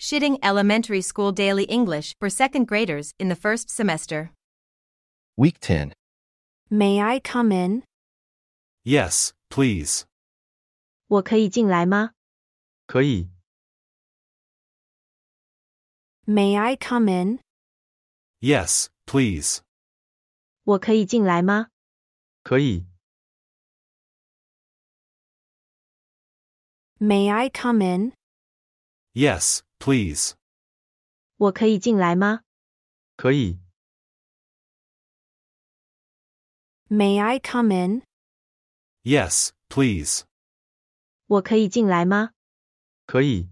Shitting Elementary School Daily English for second graders in the first semester. Week 10. May I come in? Yes, please. 我可以进来吗？ 可以， May I come in? Yes, please. 我可以进来吗？ 可以， May I come in? Yes, please. 我可以进来吗？ 可以， May I come in? Yes, please. 我可以进来吗？ 可以。